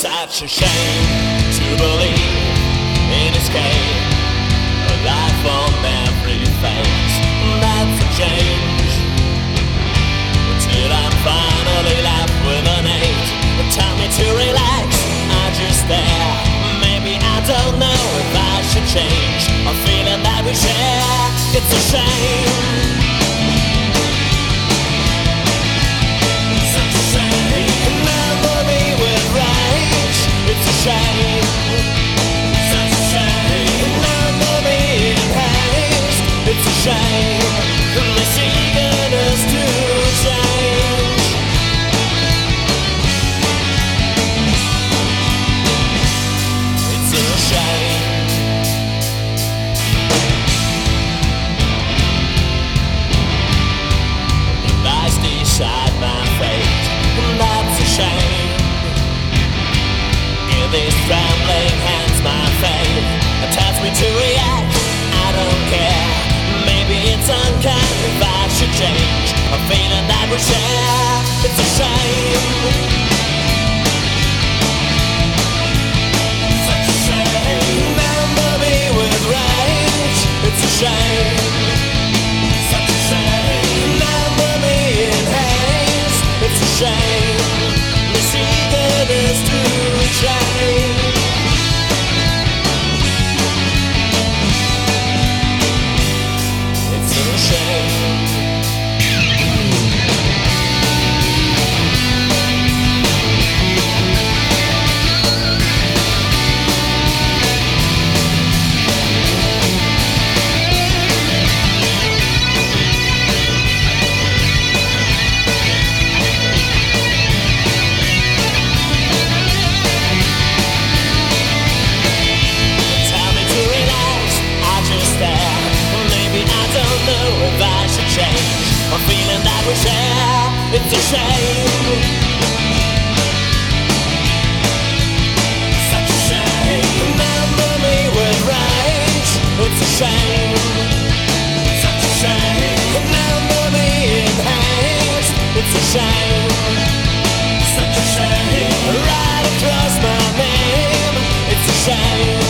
such a shame to believe in escape, a life from every face. That's a change. Till I'm finally left with an ache. Tell me to relax, I just stare. Maybe I don't know if I should change a feeling that we share. It's a shame. It's a shame, such a shame. Remember me in haste. It's a shame, this eagerness to change. It's a shame. The dice decide my fate, and that's a shame. These trembling hands, my fate tells me to react. I don't care. Maybe it's unkind if I should change a feeling that we share. It's a shame. Such a shame. Remember me with rage. It's a shame. Such a shame. Remember me in haste. It's a shame. This eagerness to change. It's a shame. If I should change a feeling that we share, it's a shame. Such a shame. Remember me with rage. It's a shame. Such a shame. Remember me in haste. It's a shame. Such a shame. Right across my name. It's a shame.